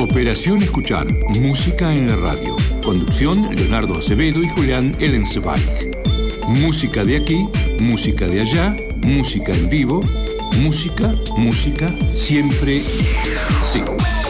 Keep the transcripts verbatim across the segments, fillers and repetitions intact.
Operación Escuchar, música en la radio. Conducción, Leonardo Acevedo y Julián Ellensweig. Música de aquí, música de allá, música en vivo, música, música, siempre sí.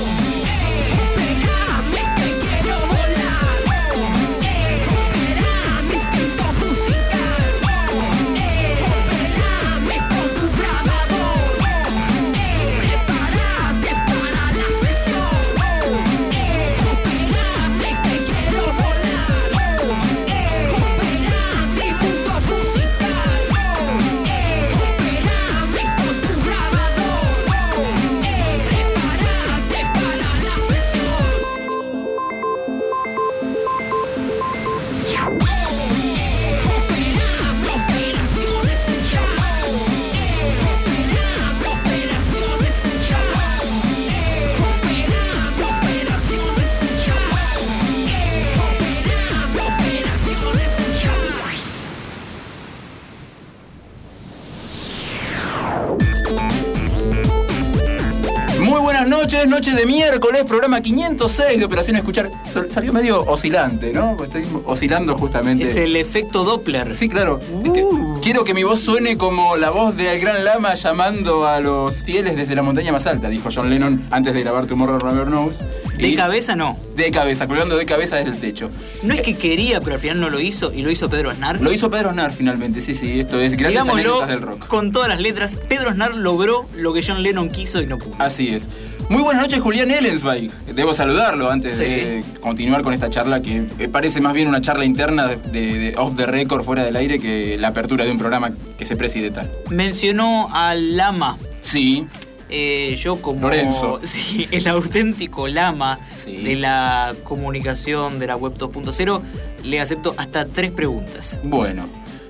Noches, noche de miércoles, programa quinientos seis de Operación Escuchar. Salió medio oscilante, ¿no? Estoy oscilando justamente. Es el efecto Doppler. Sí, claro. Uh. Es que quiero que mi voz suene como la voz del Gran Lama llamando a los fieles desde la montaña más alta, dijo John Lennon antes de grabar Tomorrow Never Knows. De y cabeza no. De cabeza, colgando de cabeza desde el techo. No es que quería, pero al final no lo hizo, y lo hizo Pedro Aznar. Lo hizo Pedro Aznar finalmente, sí, sí. Esto es grandes Digámoslo, anécdotas del rock. Con todas las letras, Pedro Aznar logró lo que John Lennon quiso y no pudo. Así es. Muy buenas noches, Julián Ellensweig. Debo saludarlo antes sí. de continuar con esta charla que parece más bien una charla interna de, de, de off the record, fuera del aire, que la apertura de un programa que se preside tal. Mencionó al Lama. Sí. Eh, yo como Lorenzo. Sí, el auténtico lama sí. de la comunicación de la web dos punto cero, le acepto hasta tres preguntas. Bueno.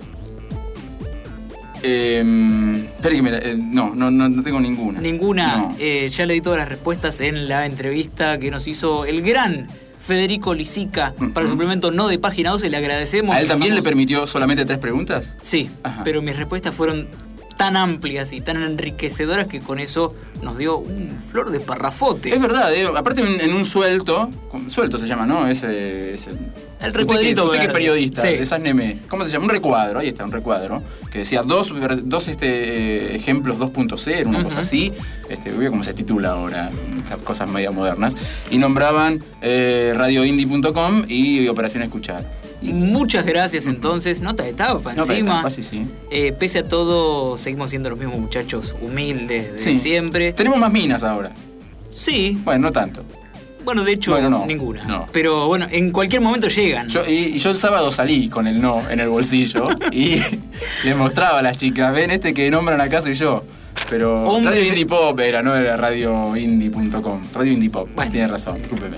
Eh, espera que me, eh, no, no, no tengo ninguna. Ninguna. No. Eh, ya le di todas las respuestas en la entrevista que nos hizo el gran Federico Lisica uh-huh. para el suplemento No de Página doce. Le agradecemos. ¿A él también llamamos... le permitió solamente tres preguntas? Sí, Ajá. pero mis respuestas fueron tan amplias y tan enriquecedoras que con eso nos dio un flor de parrafote. Es verdad, eh, aparte en, en un suelto, suelto se llama, ¿no? Ese, ese el recuadrito. Usted que es periodista, sí. desásneme. ¿Cómo se llama? Un recuadro, ahí está, un recuadro, que decía dos, dos este, ejemplos dos punto cero, una uh-huh. cosa así. Este, veo cómo se titula ahora, esas cosas medio modernas. Y nombraban eh, radio indie punto com y Operación Escuchar. Y muchas gracias entonces, nota de tapa nota encima. De tapa, sí, sí. Eh, pese a todo, seguimos siendo los mismos muchachos humildes de sí. siempre. Tenemos más minas ahora. Sí. Bueno, no tanto. Bueno, de hecho, bueno, no, ninguna. No. Pero bueno, en cualquier momento llegan. Yo, y, y yo el sábado salí con el no en el bolsillo y les mostraba a las chicas, ven este que nombran acá soy yo. Pero Hombre. Radio Indie Pop era, no era radio indie punto com. Radio Indie Pop, bueno. Tiene razón, discúlpeme.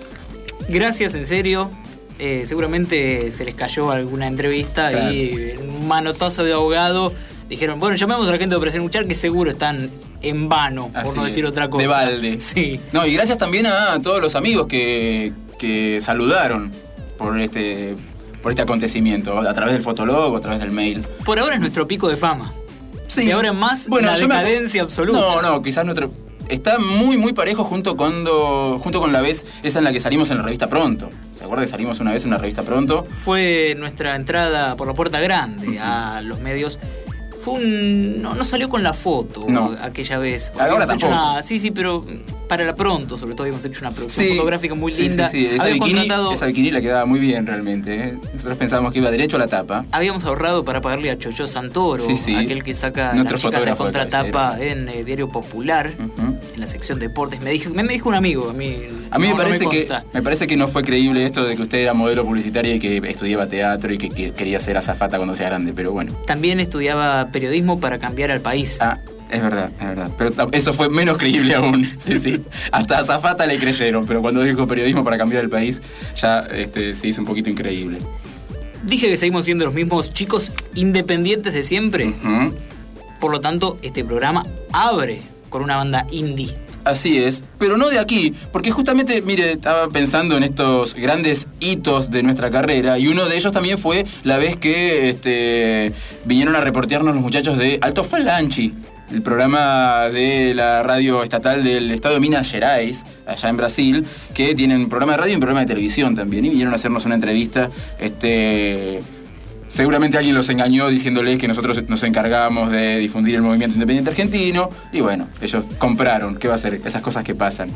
Gracias, en serio. Eh, seguramente se les cayó alguna entrevista claro. y un manotazo de abogado dijeron, bueno, llamemos a la gente de Operación Escuchar que seguro están en vano, por Así no decir es, otra cosa. De balde. Sí. No, y gracias también a todos los amigos que, que saludaron por este, por este acontecimiento, a través del fotolog, a través del mail. Por ahora es nuestro pico de fama. Sí. De ahora en más, bueno, la decadencia me... absoluta. No, no, quizás nuestro... Está muy, muy parejo junto, cuando, junto con la vez esa en la que salimos en la revista Pronto. ¿Se acuerda que salimos una vez en la revista Pronto? Fue nuestra entrada por la puerta grande uh-huh. a los medios. Fue un... No, no salió con la foto no. aquella vez. Ahora tampoco. Una... Sí, sí, pero para la Pronto, sobre todo, habíamos hecho una producción sí. fotográfica muy sí, linda. Sí, sí, esa bikini, contratado... esa bikini la quedaba muy bien realmente. ¿eh? Nosotros pensábamos que iba derecho a la tapa. Habíamos ahorrado para pagarle a Chocho Santoro, sí, sí. aquel que saca Nuestro las chicas de contratapa de en eh, Diario Popular, uh-huh. en la sección deportes. Me dijo, me, me dijo un amigo, a mí A mí no, me, parece no me, que, me parece que no fue creíble esto de que usted era modelo publicitaria y que estudiaba teatro y que, que quería ser azafata cuando sea grande, pero bueno. También estudiaba periodismo para cambiar al país. Ah, es verdad, es verdad. Pero eso fue menos creíble aún. Sí, sí. Hasta azafata le creyeron, pero cuando dijo periodismo para cambiar el país, ya este, se hizo un poquito increíble. Dije que seguimos siendo los mismos chicos independientes de siempre. Uh-huh. Por lo tanto, este programa abre con una banda indie. Así es, pero no de aquí, porque justamente, mire, estaba pensando en estos grandes hitos de nuestra carrera y uno de ellos también fue la vez que este, vinieron a reportearnos los muchachos de Alto Falanchi. el programa de la radio estatal del estado de Minas Gerais, allá en Brasil, que tienen un programa de radio y un programa de televisión también, y vinieron a hacernos una entrevista. Este, seguramente alguien los engañó diciéndoles que nosotros nos encargábamos de difundir el movimiento independiente argentino, y bueno, ellos compraron. ¿Qué va a hacer? Esas cosas que pasan.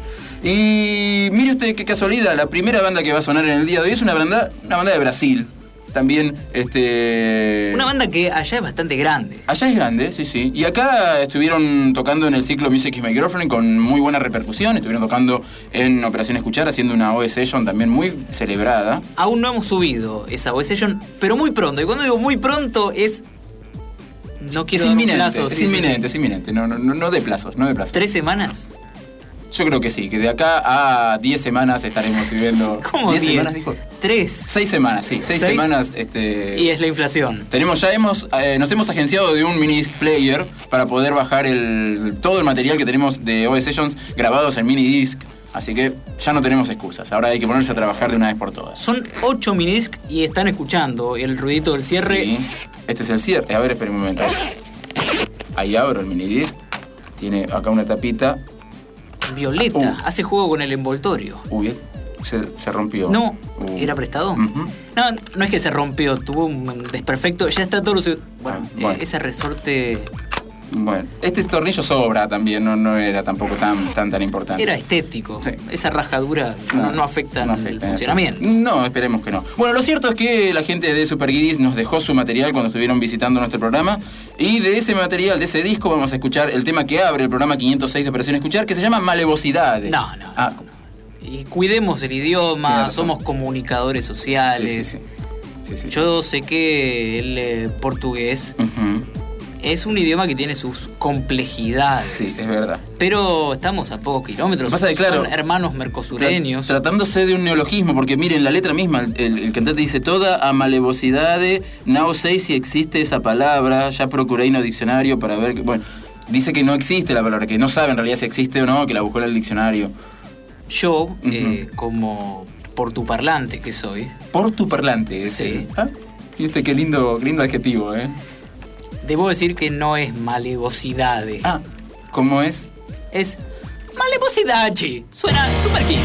Y mire usted qué casualidad, la primera banda que va a sonar en el día de hoy es una banda, una banda de Brasil. También, este... una banda que allá es bastante grande. Allá es grande, sí, sí. Y acá estuvieron tocando en el ciclo Music is My Girlfriend con muy buena repercusión. Estuvieron tocando en Operación Escuchar, haciendo una O S Session también muy celebrada. Aún no hemos subido esa O S Session, pero muy pronto. Y cuando digo muy pronto es... No quiero es dar inminente, un plazo. es sí, inminente, sí, sí. es inminente. No, no, no de plazos, no de plazos. ¿Tres semanas? Yo creo que sí, que de acá a diez semanas estaremos viviendo... ¿Cómo diez? ¿diez semanas, dijo? ¿Tres? Seis semanas, sí. Seis, ¿Seis? semanas, este... Y es la inflación. Tenemos, ya hemos, eh, nos hemos agenciado de un mini disc player para poder bajar el, todo el material que tenemos de O S Sessions grabados en mini disc. Así que ya no tenemos excusas. Ahora hay que ponerse a trabajar de una vez por todas. Son ocho minidisc y están escuchando el ruidito del cierre. Sí, este es el cierre. A ver, espera un momento. Ahí abro el mini disc. Tiene acá una tapita. Violeta, Uh. hace juego con el envoltorio. Uy, se, se rompió. No, Uh. era prestado. Uh-huh. No, no es que se rompió, tuvo un desperfecto, ya está todo lo... Bueno, Ah, bueno. eh, ese resorte Bueno, este tornillo sobra también, no, no era tampoco tan, tan, tan importante. era estético. Sí. Esa rajadura no, no afecta no en afecta el en funcionamiento. No, esperemos que no. Bueno, lo cierto es que la gente de Super Guiris nos dejó su material cuando estuvieron visitando nuestro programa. Y de ese material, de ese disco, vamos a escuchar el tema que abre el programa quinientos seis de Operación Escuchar, que se llama Malevosidades. No, no. Ah, Y cuidemos el idioma, Tiene razón. somos comunicadores sociales. sí, sí, sí. Sí, sí. Yo sé que el eh, portugués Ujú. es un idioma que tiene sus complejidades. Sí, es verdad. Pero estamos a pocos kilómetros. Pasa que, claro, son hermanos mercosureños. Tra- tratándose de un neologismo, porque miren, la letra misma, el, el, el cantante dice: toda a malevosidade, no sé si existe esa palabra, ya procuré en el diccionario para ver que, bueno, dice que no existe la palabra, que no sabe en realidad si existe o no, que la buscó en el diccionario. Yo, Ujú. eh, como portuparlante que soy, Portuparlante, ese. Sí. ¿Ah? Y este qué lindo, lindo adjetivo, ¿eh? debo decir que no es malevosidade. Ah, ¿cómo es? Es malevosidade. Suena Super Kings.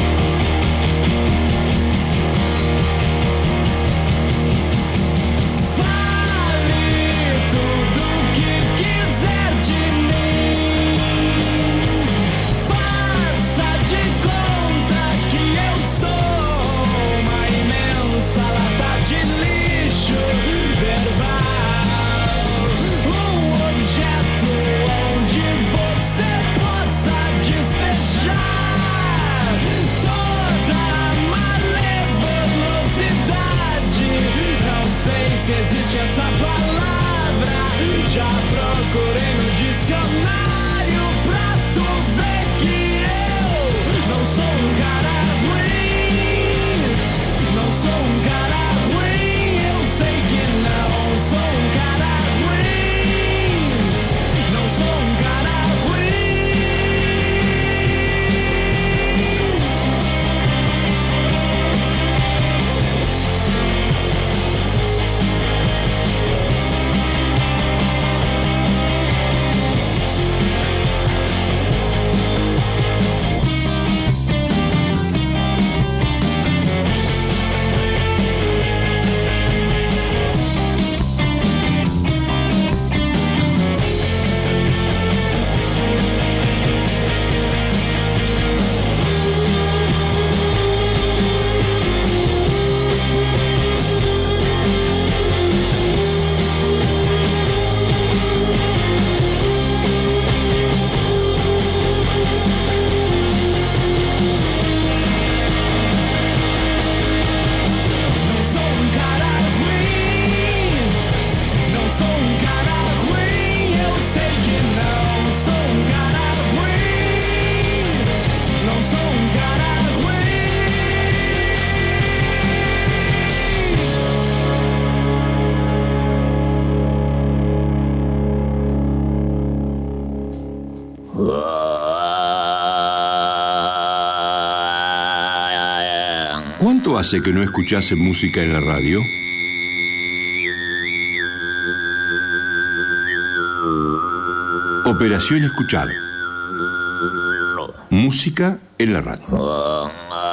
Se existe essa palavra, já procurei no dicionário pra tu ver que eu não sou um cara ruim, não sou um cara ruim, eu sei que não sou um cara ruim, não sou um cara ruim. ¿Cuánto hace que no escuchase música en la radio? Operación Escuchar. Música en la radio.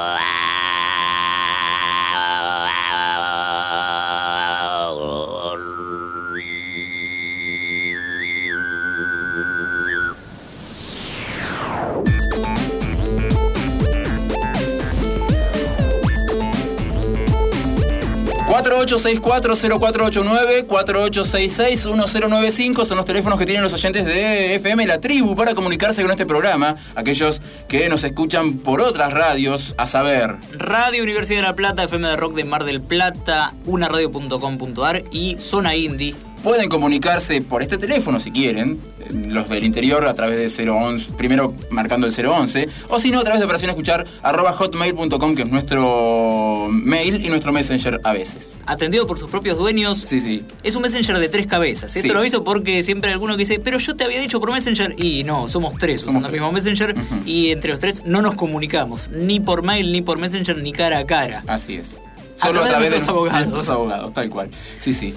cuatro ocho seis cuatro cero cuatro ocho nueve, cuatro ocho seis seis uno cero nueve cinco son los teléfonos que tienen los oyentes de F M La Tribu para comunicarse con este programa. Aquellos que nos escuchan por otras radios, a saber... Radio Universidad de La Plata, F M de Rock de Mar del Plata, una radio punto com punto a r y Zona Indie. Pueden comunicarse por este teléfono si quieren, los del interior a través de cero once, primero marcando el cero once, o si no a través de operación escuchar arroba hotmail punto com, que es nuestro mail y nuestro messenger a veces. Atendido por sus propios dueños. Sí, sí. Es un messenger de tres cabezas. Esto Sí. lo aviso porque siempre hay alguno que dice, pero yo te había dicho por messenger. Y no, somos tres Somos usando el tres. mismo messenger. Uh-huh. Y entre los tres no nos comunicamos, ni por mail, ni por messenger, ni cara a cara. Así es. A Solo a través través de de nuestros abogados. nuestros abogados, tal cual. Sí, sí.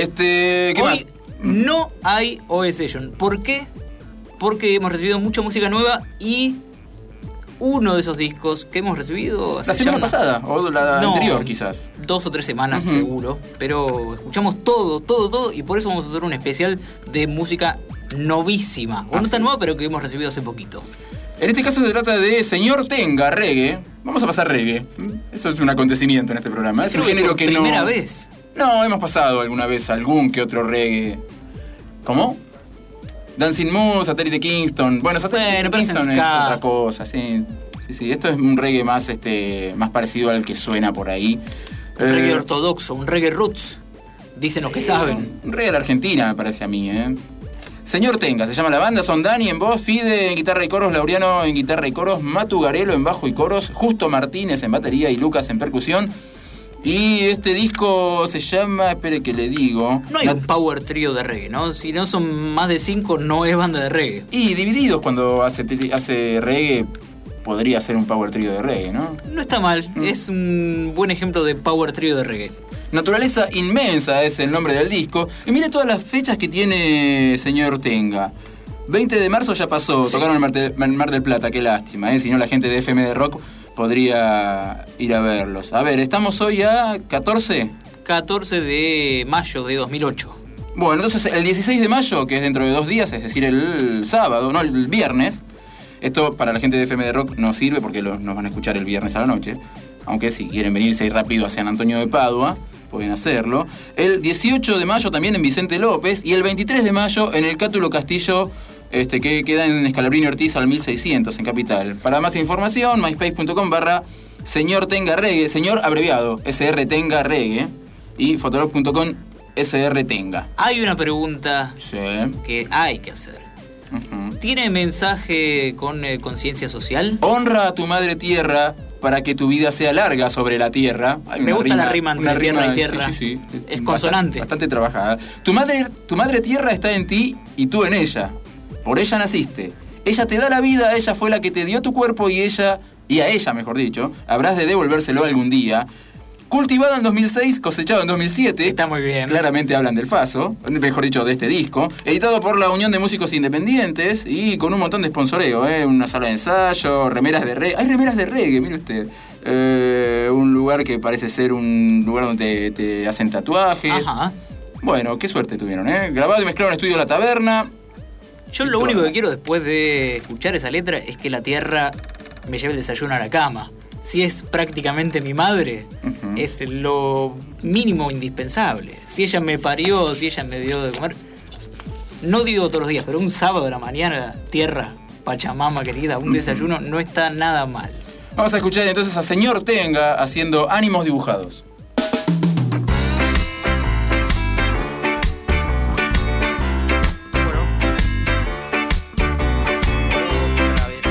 Este, ¿qué Hoy más? no hay O E Session. ¿Por qué? Porque hemos recibido mucha música nueva y uno de esos discos que hemos recibido hace La semana ya una- pasada, o la No, anterior quizás. Dos o tres semanas Ujú. seguro, pero escuchamos todo, todo, todo y por eso vamos a hacer un especial de música novísima, o no Así tan nueva, es. pero que hemos recibido hace poquito. En este caso se trata de Señor Tenga, reggae. Vamos a pasar reggae. Eso es un acontecimiento en este programa. Es un Creo género por que primera no... vez. No, hemos pasado alguna vez algún que otro reggae. ¿Cómo? Dancing Moon, Satélite Kingston. Bueno, Satélite Bueno, pero es Kingston en es ska. otra cosa, sí. Sí, sí. Esto es un reggae más, este, más parecido al que suena por ahí. Un Eh, reggae ortodoxo, un reggae roots. Dicen los que sí, saben. Un reggae de la Argentina, me parece a mí, ¿eh? Señor Tenga, se llama la banda, son Dani en voz, Fide en guitarra y coros, Laureano en guitarra y coros, Matu Garelo en bajo y coros, Justo Martínez en batería y Lucas en percusión. Y este disco se llama, espere que le digo... No hay La- un power trío de reggae, ¿no? Si no son más de cinco, no es banda de reggae. Y Divididos cuando hace, hace reggae, podría ser un power trio de reggae, ¿no? No está mal, Mm. es un buen ejemplo de power trío de reggae. Naturaleza Inmensa es el nombre del disco. Y mire todas las fechas que tiene Señor Tenga. veinte de marzo ya pasó, Sí. tocaron en Mar, de- en Mar del Plata, qué lástima, ¿eh? Si no la gente de F M de Rock podría ir a verlos. A ver, estamos hoy a catorce. catorce de mayo de dos mil ocho. Bueno, entonces el dieciséis de mayo, que es dentro de dos días, es decir, el sábado, no, el viernes. Esto para la gente de F M de Rock no sirve porque lo- nos van a escuchar el viernes a la noche. Aunque si quieren venirse ahí rápido a San Antonio de Padua, pueden hacerlo. El dieciocho de mayo también en Vicente López. Y el veintitrés de mayo en el Cátulo Castillo, este, que queda en Escalabrini Ortiz al mil seiscientos, en Capital. Para más información, myspace punto com barra Señor Tenga Reggae. Señor abreviado, S R Tenga Reggae. Y fotolog punto com S R Tenga. Hay una pregunta Sí. que hay que hacer. Ujú. ¿Tiene mensaje con eh, conciencia social? Honra a tu madre tierra para que tu vida sea larga sobre la tierra. Hay Me una gusta la rima entre una tierra y rima- tierra. sí, sí, sí. Es Bastante- consonante. Bastante trabajada. Tu madre, tu madre tierra está en ti y tú en ella. Por ella naciste. Ella te da la vida, ella fue la que te dio tu cuerpo y ella, y a ella mejor dicho, habrás de devolvérselo algún día. Cultivado en dos mil seis, cosechado en dos mil siete. Está muy bien. Claramente hablan del Faso, mejor dicho, de este disco. Editado por la Unión de Músicos Independientes y con un montón de sponsoreo, ¿eh? Una sala de ensayo, remeras de reggae. Hay remeras de reggae, mire usted. Eh, un lugar que parece ser un lugar donde te hacen tatuajes. Ajá. Bueno, qué suerte tuvieron, ¿eh? Grabado y mezclado en estudio La Taberna. Yo Y lo único todas. que quiero después de escuchar esa letra es que la tierra me lleve el desayuno a la cama. Si es prácticamente mi madre, Ujú. es lo mínimo indispensable. Si ella me parió, si ella me dio de comer, no digo todos los días, pero un sábado de la mañana, tierra, Pachamama querida, un Ujú. desayuno no está nada mal. Vamos a escuchar entonces a Señor Tenga haciendo Ánimos Dibujados. Otra vez.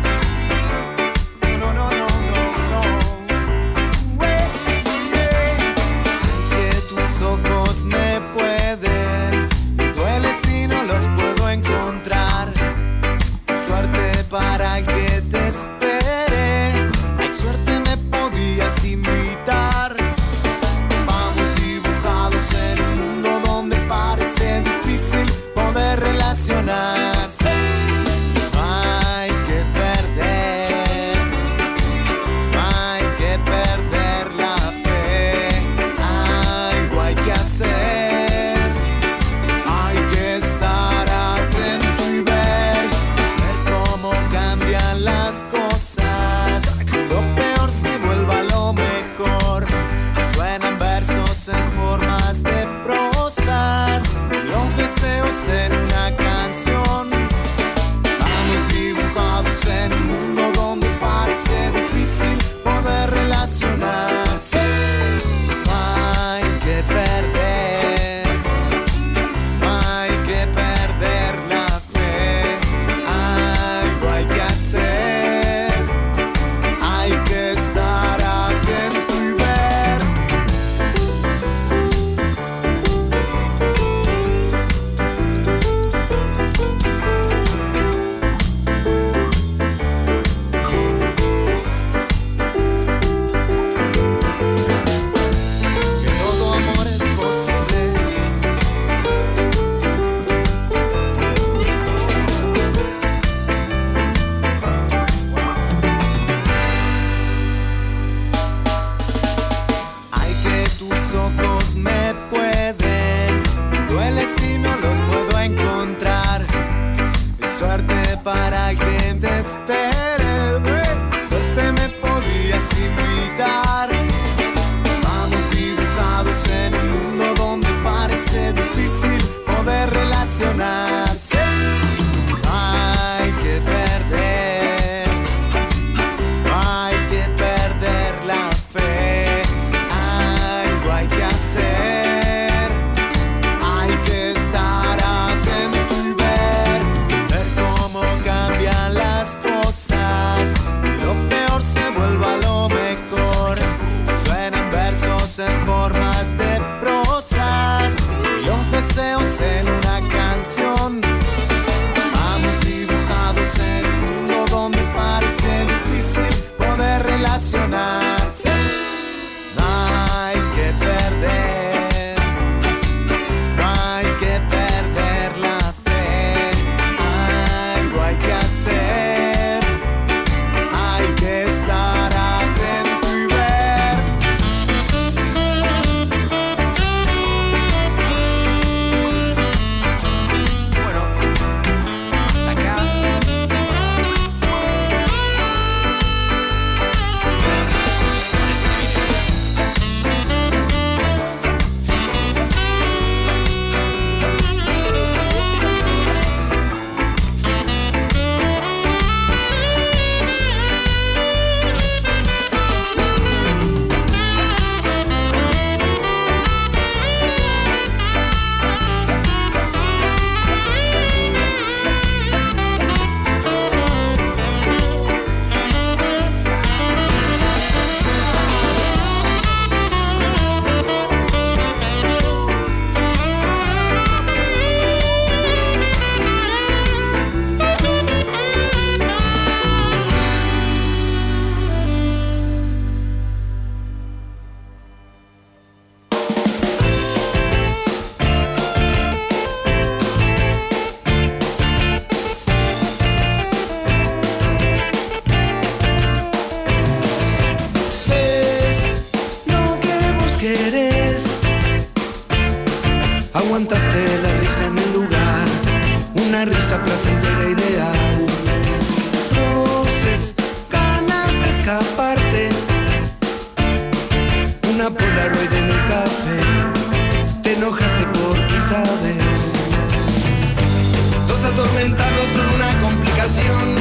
No, no, no, no, no. Eh, eh. Que tus ojos me pueden, me duele si no los puedo encontrar. Suerte para el que te espere. Hay suerte me podías invitar. Vamos dibujados en un mundo donde parece difícil poder relacionarse. esperé, suerte me podías invitar. Vamos dibujados en un mundo donde parece difícil poder relacionarse. Hay que perder, hay que perder la fe. Algo hay que hacer, hay que estar atento y ver, ver cómo cambian las cosas. Lo peor se vuelve a lo mejor. Suenan versos en formas de prosas y los deseos en una canción. Vamos dibujados en un mundo donde parece difícil poder relacionarse. Hay que perder, hay que perder la fe. Algo hay que hacer, hay que estar atento y ver. Bueno, hasta acá. Es lo que vos querés. Aguantaste la risa en el lugar, una risa placentera ideal. Roces, ganas de escaparte, una Polaroid en el café. Te enojaste por quinta vez. Dos atormentados son una complicación.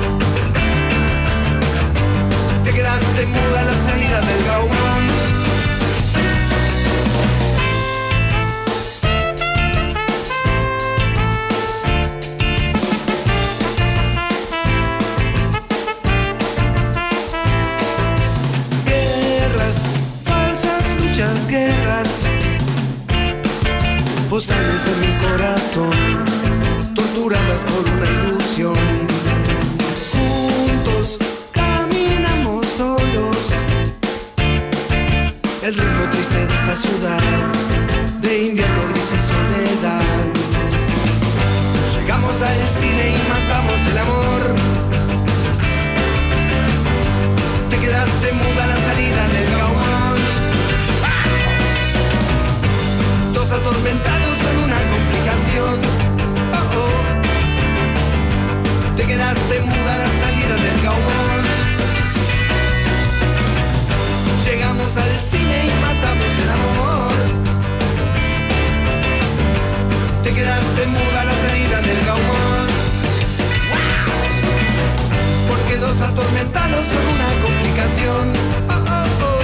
Te quedaste muda a la salida del Gaumont. Guerras, falsas luchas, guerras. Postales de mi corazón, torturadas por una ilusión. Juntos caminamos solos, el ritmo triste de esta ciudad, de invierno gris y soledad. Llegamos al cine y matamos el amor. Te quedaste muda a la salida del Gaumont. Dos atormentados son una complicación. Oh, oh. Te quedaste muda a la salida del Gaumont. Llegamos al cine y matamos el amor. Te quedaste muda a la salida del Gaumont. Porque dos atormentados son una complicación. Oh, oh, oh.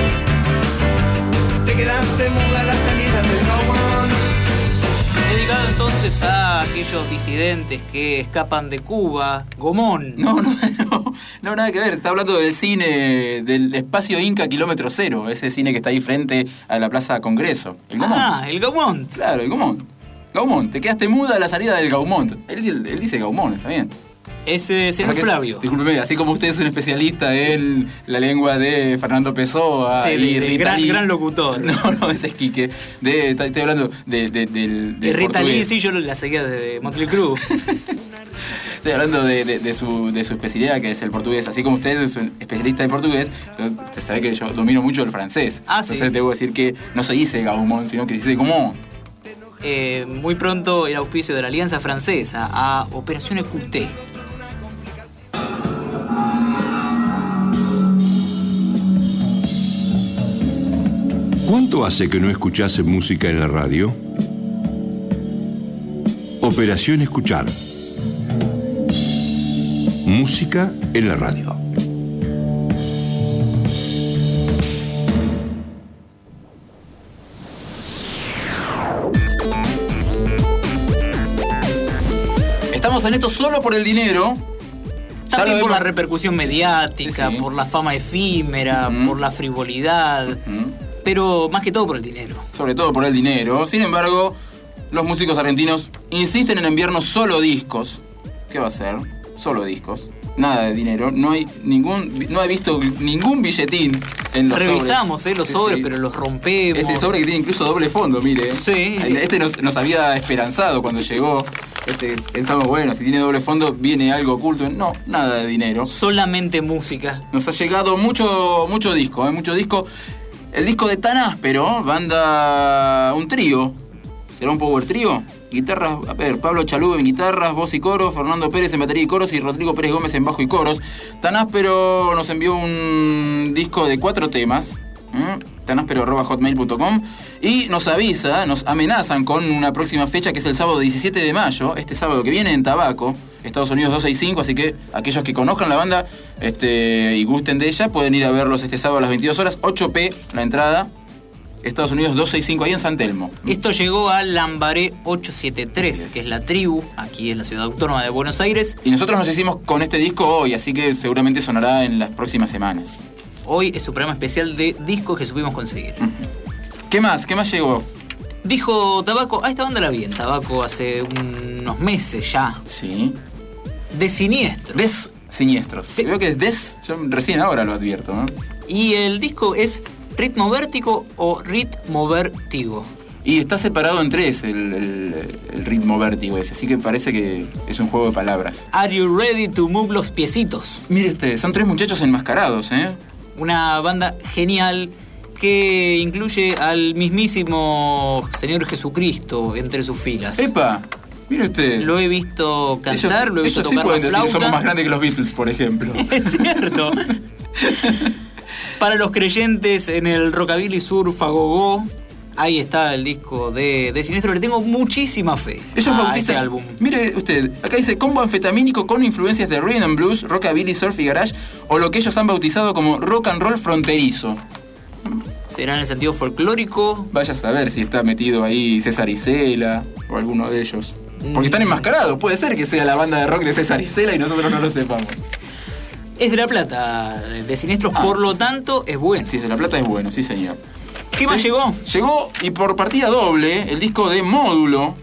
Te quedaste muda a la salida del Gaumont. Dedicado entonces a aquellos disidentes que escapan de Cuba, Gomón. No, no, no, no, nada que ver. Está hablando del cine del espacio Inca Kilómetro Cero, ese cine que está ahí frente a la Plaza Congreso. El Gaumont. Ah, el Gaumont. Claro, el Gaumont. Gaumont, te quedaste muda a la salida del Gaumont. Él, él, él dice Gaumont, está bien. Ese es el Flavio. Discúlpeme, así como usted es un especialista en la lengua de Fernando Pessoa sí, y de, de Rita gran, Lee. gran locutor. No, no, ese es Quique. De, estoy hablando de, de, del, del Y Rita Lee, portugués. sí, yo la seguía desde Motley Crue. Estoy hablando de, de, de, su, de su especialidad, que es el portugués. Así como usted es un especialista en portugués, usted sabe que yo domino mucho el francés. Ah, Entonces sí. debo decir que no se dice Gaumont, sino que se dice Gaumont. Eh, muy pronto el auspicio de la Alianza Francesa a Operación Écoutez. ¿Cuánto hace que no escuchás música en la radio? Operación Escuchar. Música en la radio. Estamos en esto solo por el dinero. También por hemos... la repercusión mediática, Sí, sí. por la fama efímera, Uh-huh. por la frivolidad, Uh-huh. pero más que todo por el dinero. Sobre todo por el dinero. Sin embargo, los músicos argentinos insisten en enviarnos solo discos. ¿Qué va a ser? Solo discos. Nada de dinero. No hay ningún, no he visto ningún billetín en los Revisamos sobres. eh, los Sí, sobres, sí. pero los rompemos. Este sobre que tiene incluso doble fondo, mire. Sí. Este nos, nos había esperanzado cuando llegó. Este, pensamos, bueno, si tiene doble fondo, viene algo oculto. No, nada de dinero. Solamente música. Nos ha llegado mucho, mucho disco, ¿eh? Mucho disco. El disco de Tan Áspero, banda, un trío. ¿Será un power trío? Guitarras, a ver, Pablo Chalú en guitarras, voz y coro, Fernando Pérez en batería y coros y Rodrigo Pérez Gómez en bajo y coros. Tan Áspero nos envió un disco de cuatro temas, ¿eh? tan áspero arroba hotmail punto com, y nos avisa, nos amenazan con una próxima fecha que es el sábado diecisiete de mayo, este sábado que viene en Tabaco, Estados Unidos doscientos sesenta y cinco, así que aquellos que conozcan la banda este, y gusten de ella pueden ir a verlos este sábado a las veintidós horas, ocho pe la entrada. Estados Unidos doscientos sesenta y cinco, ahí en San Telmo. Esto llegó a Lambaré ochocientos setenta y tres, Así es. que es la tribu, aquí en la ciudad autónoma de Buenos Aires. Y nosotros nos hicimos con este disco hoy, así que seguramente sonará en las próximas semanas. Hoy es su programa especial de discos que supimos conseguir. ¿Qué más? ¿Qué más llegó? Dijo Tabaco, a esta banda la vi en Tabaco hace unos meses ya. Sí. De Siniestro. Des Siniestros. Sí. Veo que es Des, yo recién ahora lo advierto, ¿no? Y el disco es Ritmo Vértigo o Ritmo Vértigo. Y está separado en tres el, el, el ritmo vértigo ese, así que parece que es un juego de palabras. Are you ready to move los piecitos? Mire este, son tres muchachos enmascarados, ¿eh? Una banda genial que incluye al mismísimo Señor Jesucristo entre sus filas. ¡Epa! Mire usted. Lo he visto cantar, ellos, lo he visto ellos sí tocar pueden la decir que flauta. somos más grandes que los Beatles, por ejemplo. Es cierto. Para los creyentes en el rockabilly surf a gogo, ahí está el disco de, de Siniestro. Le tengo muchísima fe Ellos a bautizan. este álbum. Mire usted, acá dice combo anfetamínico con influencias de rhythm and blues, rockabilly, surf y garage, o lo que ellos han bautizado como rock and roll fronterizo. ¿Será en el sentido folclórico? Vaya a saber si está metido ahí César Isela o alguno de ellos. Porque están enmascarados. Puede ser que sea la banda de rock de César Isela y nosotros no lo sepamos. Es de La Plata, de Siniestros, Ah, por lo sí. tanto es bueno. Si es de La Plata es bueno, sí señor. ¿Qué más ¿Sí? llegó? Llegó, y por partida doble, el disco de Módulo.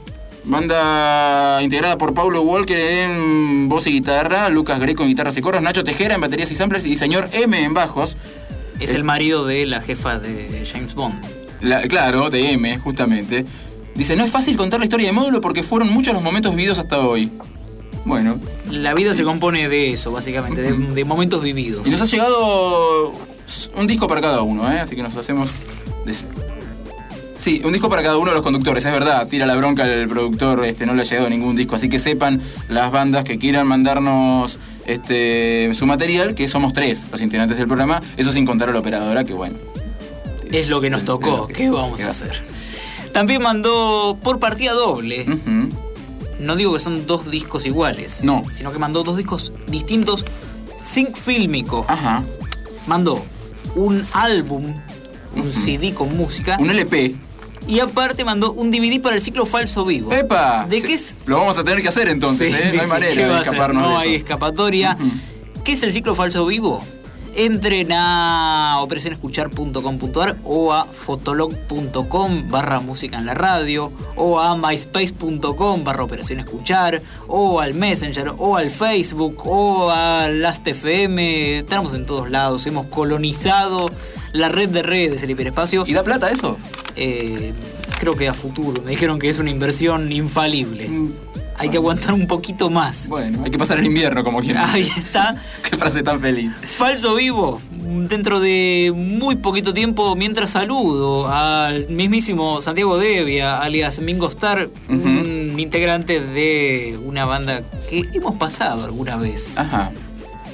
Banda integrada por Paulo Walker en voz y guitarra, Lucas Greco en guitarras y coros, Nacho Tejera en baterías y samplers y señor M en bajos. Es Eh. el marido de la jefa de James Bond. La- claro, de M, justamente. Dice, no es fácil contar la historia de Módulo porque fueron muchos los momentos vividos hasta hoy. Bueno, La vida se compone de eso, básicamente, de, de momentos vividos. y nos ha llegado un disco para cada uno, ¿eh? Así que nos hacemos... de- Sí, un disco para cada uno de los conductores, es verdad. Tira la bronca al productor, este, no le ha llegado ningún disco. Así que sepan las bandas que quieran mandarnos este, su material, que somos tres los integrantes del programa. Eso sin contar a la operadora, que bueno. Es lo que nos es tocó, lo que ¿qué es, vamos ¿qué a va hacer? También mandó por partida doble. Ujú. No digo que son dos discos iguales, No. sino que mandó dos discos distintos, sync fílmico. Ajá. Mandó un álbum, un Ujú. C D con música, Un L P. y aparte mandó un D V D para el ciclo Falso Vivo. ¡Epa! ¿De Sí, qué es? Lo vamos a tener que hacer entonces, Sí, ¿eh? sí, no hay sí, manera ¿qué de va a hacer? escaparnos No de hay eso. escapatoria. Ujú. ¿Qué es el ciclo Falso Vivo? Entren a operación escuchar punto com punto ar o a fotolog punto com barra música en la radio o a myspace punto com barra operación escuchar o al Messenger o al Facebook o a Last F M. Estamos en todos lados, hemos colonizado la red de redes, el hiperespacio. ¿Y da plata eso? Eh, creo que a futuro, me dijeron que es una inversión infalible. Hay que aguantar un poquito más. Bueno, hay que pasar el invierno como quien Ahí dice. está. Qué frase tan feliz. Falso Vivo, dentro de muy poquito tiempo, mientras saludo al mismísimo Santiago Devia, alias Mingo Star, Ujú. un integrante de una banda que hemos pasado alguna vez. Ajá.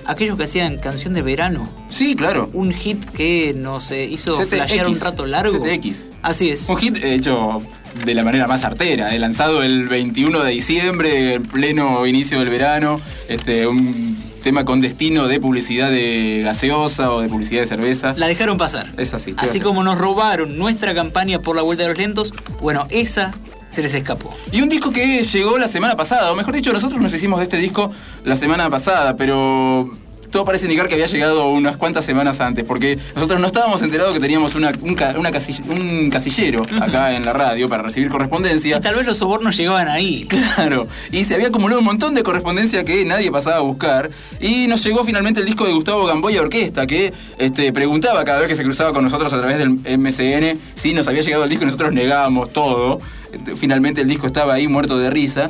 aquellos que hacían Canción de Verano. Sí, claro. Un hit que nos eh, hizo C T X, flashear un rato largo. C T X. Así es. Un hit hecho de la manera más artera, eh, lanzado el veintiuno de diciembre, en pleno inicio del verano. Este, un tema con destino de publicidad de gaseosa o de publicidad de cerveza. La dejaron pasar. Es así. Así como nos robaron nuestra campaña por la Vuelta de los Lentos, bueno, esa se les escapó. Y un disco que llegó la semana pasada, o mejor dicho, nosotros nos hicimos de este disco la semana pasada, pero todo parece indicar que había llegado unas cuantas semanas antes, porque nosotros no estábamos enterados que teníamos una, un, ca, una casill, un casillero uh-huh. acá en la radio para recibir correspondencia. Y tal vez los sobornos llegaban ahí. Claro, y se había acumulado un montón de correspondencia que nadie pasaba a buscar, y nos llegó finalmente el disco de Gustavo Gamboa Orquesta, que este, preguntaba cada vez que se cruzaba con nosotros a través del M C N si nos había llegado el disco, y nosotros negábamos todo. Finalmente el disco estaba ahí muerto de risa.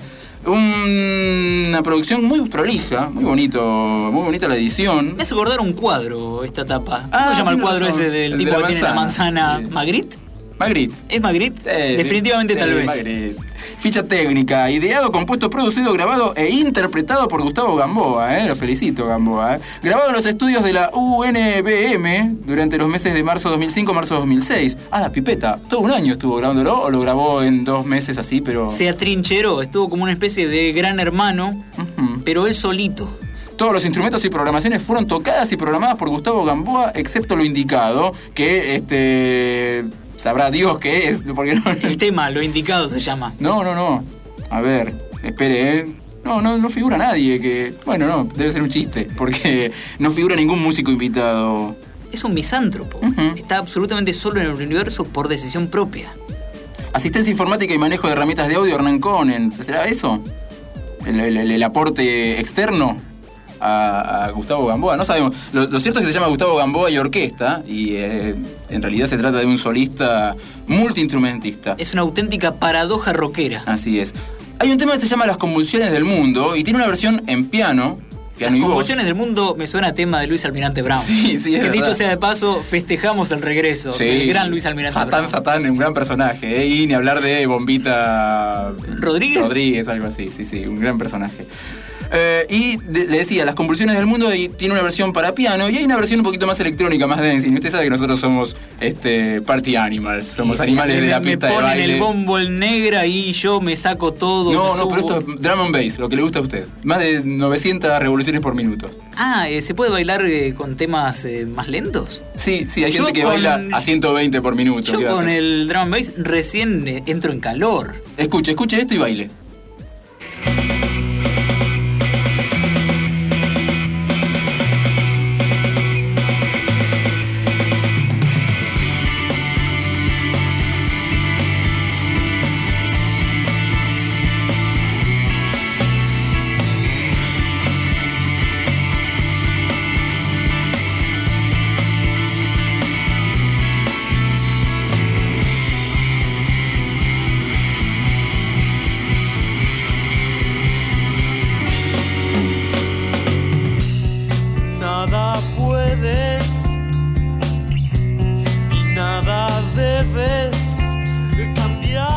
Una producción muy prolija, muy bonito, muy bonita la edición. Me hace acordar un cuadro esta tapa. Ah, ¿Cómo se llama el cuadro razón. ese del El tipo de que la tiene la manzana. manzana? Sí. ¿Magritte? Magritte. ¿Es Magritte? Sí, Definitivamente sí, tal vez. Magritte. Ficha técnica, ideado, compuesto, producido, grabado e interpretado por Gustavo Gamboa, ¿eh? Lo felicito, Gamboa. ¿eh? Grabado en los estudios de la U N B M durante los meses de marzo dos mil cinco, marzo dos mil seis. Ah, la pipeta. ¿Todo un año estuvo grabándolo o lo grabó en dos meses así, pero...? Se atrincheró, estuvo como una especie de gran hermano, Uh-huh. pero él solito. Todos los instrumentos y programaciones fueron tocadas y programadas por Gustavo Gamboa, excepto lo indicado, que este... sabrá Dios qué es, porque no... El tema, lo indicado se llama. No, no, no. A ver, espere, ¿eh? No, no, no figura nadie que... Bueno, no, debe ser un chiste, porque no figura ningún músico invitado. Es un misántropo. Uh-huh. Está absolutamente solo en el universo por decisión propia. Asistencia informática y manejo de herramientas de audio, Hernán Conen. ¿Será eso? El, el, el, el aporte externo a, a Gustavo Gamboa. No sabemos. Lo, lo cierto es que se llama Gustavo Gamboa y Orquesta, y eh, en realidad se trata de un solista multiinstrumentista. Es una auténtica paradoja rockera. Así es. Hay un tema que se llama Las Convulsiones del Mundo y tiene una versión en piano. Piano Las y voz. Convulsiones del Mundo me suena a tema de Luis Almirante Brown. Sí, sí, es que verdad. dicho sea de paso, festejamos el regreso Sí. del gran Luis Almirante Satán, Brown. Satán, un gran personaje. ¿eh? Y ni hablar de Bombita... ¿Rodríguez? Rodríguez, algo así, sí, sí, un gran personaje. Eh, y de, le decía, Las Convulsiones del Mundo, y tiene una versión para piano y hay una versión un poquito más electrónica, más dancing. Y usted sabe que nosotros somos este, party animals, somos Sí, sí, animales a mí de la me, pista me de ponen baile. el bombo el negra y yo me saco todo. No, me no, pero subo. esto es drum and bass, lo que le gusta a usted. Más de novecientas revoluciones por minuto. Ah, eh, ¿se puede bailar eh, con temas eh, más lentos? Sí, sí, hay Yo gente que con- baila a ciento veinte por minuto. Yo ¿qué va a con hacer? el drum and bass recién eh, entro en calor. Escuche, escuche esto y baile. Nada puedes y nada debes cambiar,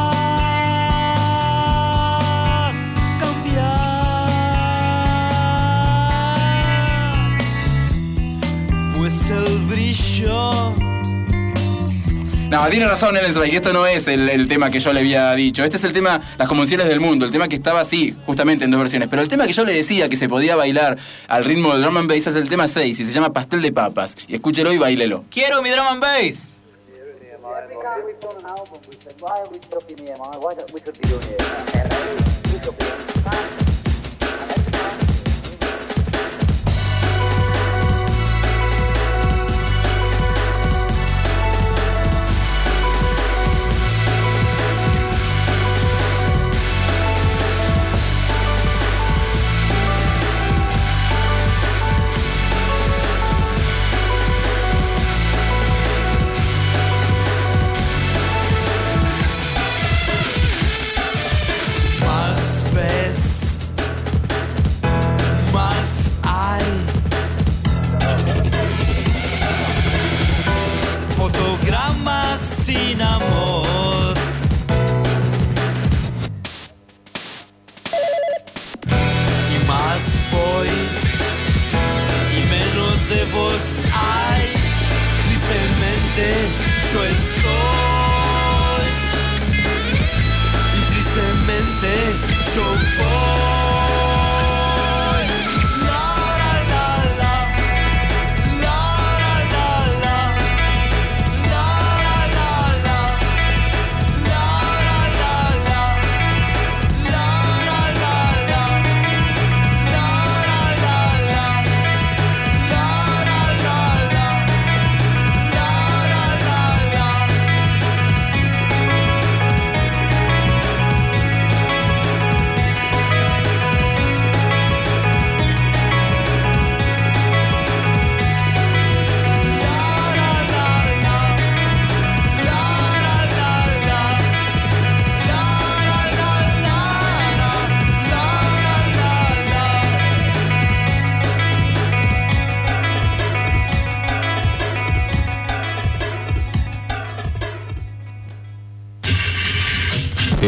cambiar, pues el brillo. No, tiene razón Ellen Zweig, esto no es el, el tema que yo le había dicho. Este es el tema Las Convulsiones del Mundo, el tema que estaba así, justamente en dos versiones. Pero el tema que yo le decía que se podía bailar al ritmo del drum and bass es el tema seis y se llama Pastel de Papas. Y escúchelo y bailelo. Quiero mi drum and bass. Every time we've done an album, we said, why are we stuck in E M I? Why don't we could be doing it in L A? We could be doing it in France. And every time. Más ves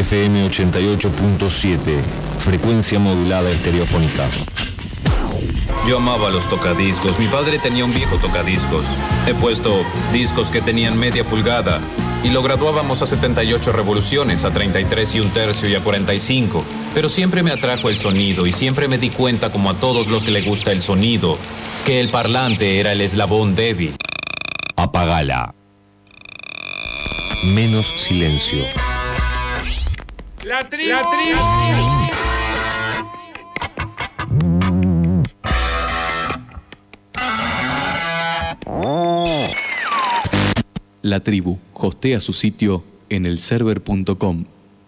F M ochenta y ocho punto siete, frecuencia modulada estereofónica. Yo amaba los tocadiscos. Mi padre tenía un viejo tocadiscos. He puesto discos que tenían media pulgada y lo graduábamos a setenta y ocho revoluciones, a treinta y tres y un tercio y a cuarenta y cinco. Pero siempre me atrajo el sonido y siempre me di cuenta, como a todos los que le gusta el sonido, que el parlante era el eslabón débil. Apagala. Menos silencio. La tribu. La tribu. La tribu hostea su sitio en el server punto com.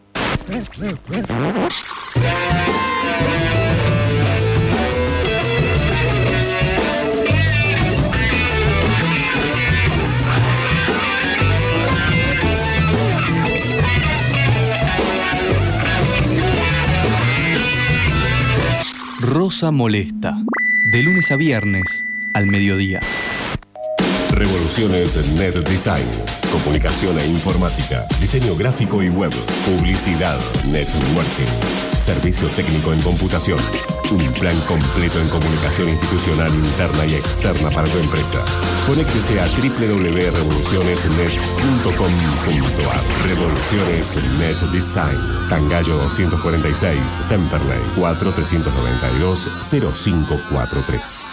Rosa molesta, de lunes a viernes al mediodía. Revoluciones Net Design, comunicación e informática, diseño gráfico y web, publicidad, networking, servicio técnico en computación, un plan completo en comunicación institucional interna y externa para tu empresa. Conéctese a doble u doble u doble u punto revoluciones net punto com punto a r. Revoluciones Net Design, Cangallo doscientos cuarenta y seis, Temperley, cuatro tres nueve dos cero cinco cuatro tres.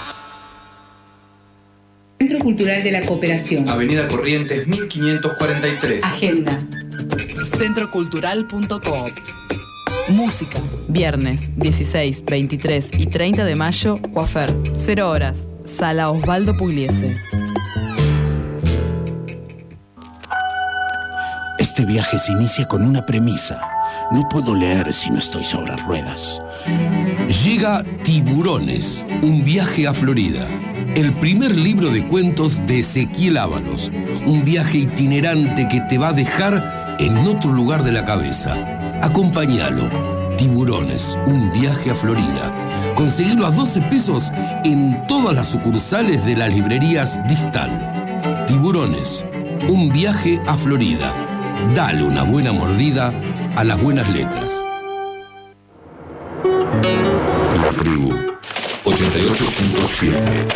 Centro Cultural de la Cooperación. Avenida Corrientes mil quinientos cuarenta y tres. Agenda. centro cultural punto coop. Música. Viernes dieciséis, veintitrés y treinta de mayo, Coafer. cero horas. Sala Osvaldo Pugliese. Este viaje se inicia con una premisa. No puedo leer si no estoy sobre ruedas. Llega Tiburones, un viaje a Florida. El primer libro de cuentos de Ezequiel Ábalos. Un viaje itinerante que te va a dejar en otro lugar de la cabeza. Acompáñalo. Tiburones, un viaje a Florida. Conseguilo a doce pesos en todas las sucursales de las librerías Distal. Tiburones, un viaje a Florida. Dale una buena mordida a las buenas letras. La tribu ochenta y ocho punto siete.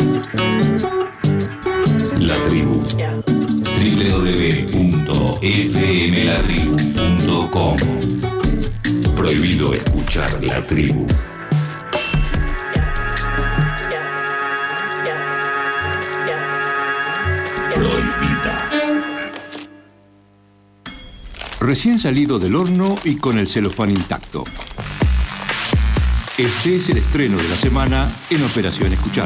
La tribu doble u doble u doble u punto f m la tribu punto com. Prohibido escuchar La Tribu. Prohibida. Recién salido del horno y con el celofán intacto. Este es el estreno de la semana en Operación Escuchar.